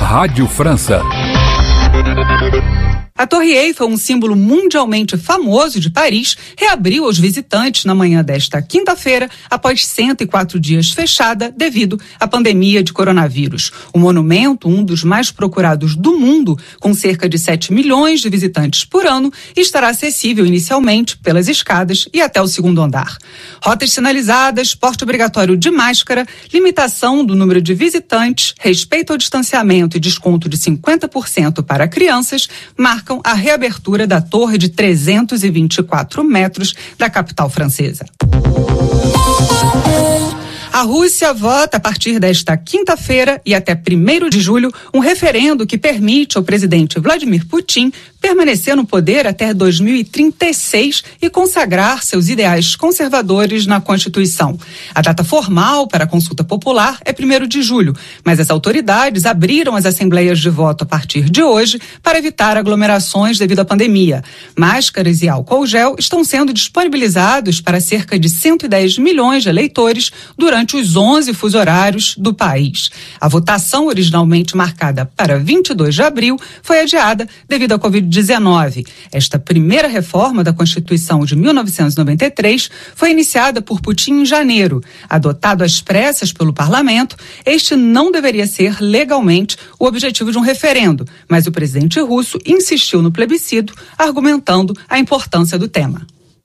Rádio França. A Torre Eiffel, um símbolo mundialmente famoso de Paris, reabriu aos visitantes na manhã desta quinta-feira, após 104 dias fechada devido à pandemia de coronavírus. O monumento, um dos mais procurados do mundo, com cerca de 7 milhões de visitantes por ano, estará acessível inicialmente pelas escadas e até o segundo andar. Rotas sinalizadas, porte obrigatório de máscara, limitação do número de visitantes, respeito ao distanciamento e desconto de 50% para crianças, marcam a reabertura da torre de 324 metros da capital francesa. A Rússia vota a partir desta quinta-feira e até 1º de julho um referendo que permite ao presidente Vladimir Putin permanecer no poder até 2036 e consagrar seus ideais conservadores na Constituição. A data formal para a consulta popular é 1º de julho, mas as autoridades abriram as assembleias de voto a partir de hoje para evitar aglomerações devido à pandemia. Máscaras e álcool gel estão sendo disponibilizados para cerca de 110 milhões de eleitores durante os 11 fusos horários do país. A votação, originalmente marcada para 22 de abril, foi adiada devido à Covid-19. Esta primeira reforma da Constituição de 1993 foi iniciada por Putin em janeiro. Adotado às pressas pelo parlamento, este não deveria ser legalmente o objetivo de um referendo, mas o presidente russo insistiu no plebiscito, argumentando a importância do tema.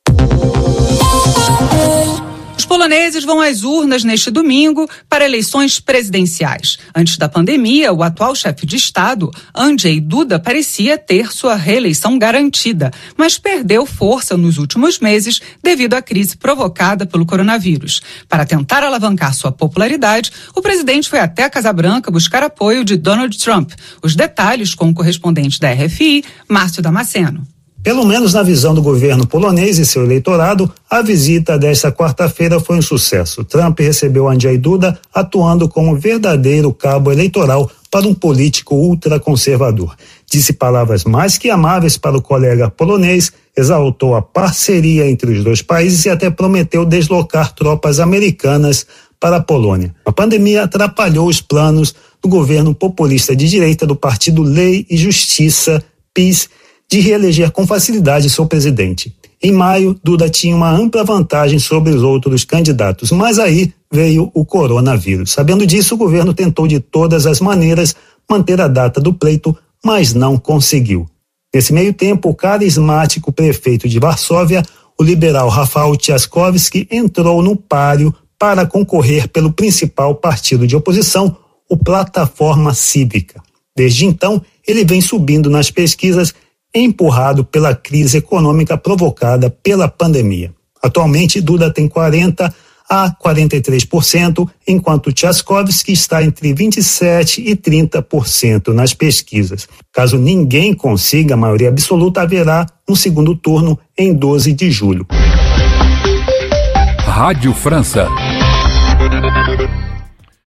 Os poloneses vão às urnas neste domingo para eleições presidenciais. Antes da pandemia, o atual chefe de Estado, Andrzej Duda, parecia ter sua reeleição garantida, mas perdeu força nos últimos meses devido à crise provocada pelo coronavírus. Para tentar alavancar sua popularidade, o presidente foi até a Casa Branca buscar apoio de Donald Trump. Os detalhes com o correspondente da RFI, Márcio Damasceno. Pelo menos na visão do governo polonês e seu eleitorado, a visita desta quarta-feira foi um sucesso. Trump recebeu Andrzej Duda atuando como verdadeiro cabo eleitoral para um político ultraconservador. Disse palavras mais que amáveis para o colega polonês, exaltou a parceria entre os dois países e até prometeu deslocar tropas americanas para a Polônia. A pandemia atrapalhou os planos do governo populista de direita do Partido Lei e Justiça, PiS, de reeleger com facilidade seu presidente. Em maio, Duda tinha uma ampla vantagem sobre os outros candidatos, mas aí veio o coronavírus. Sabendo disso, o governo tentou de todas as maneiras manter a data do pleito, mas não conseguiu. Nesse meio tempo, o carismático prefeito de Varsóvia, o liberal Rafał Trzaskowski, entrou no páreo para concorrer pelo principal partido de oposição, o Plataforma Cívica. Desde então, ele vem subindo nas pesquisas, empurrado pela crise econômica provocada pela pandemia. Atualmente, Duda tem 40% a 43%, enquanto Trzaskowski está entre 27% e 30% nas pesquisas. Caso ninguém consiga a maioria absoluta, haverá um segundo turno em 12 de julho. Rádio França.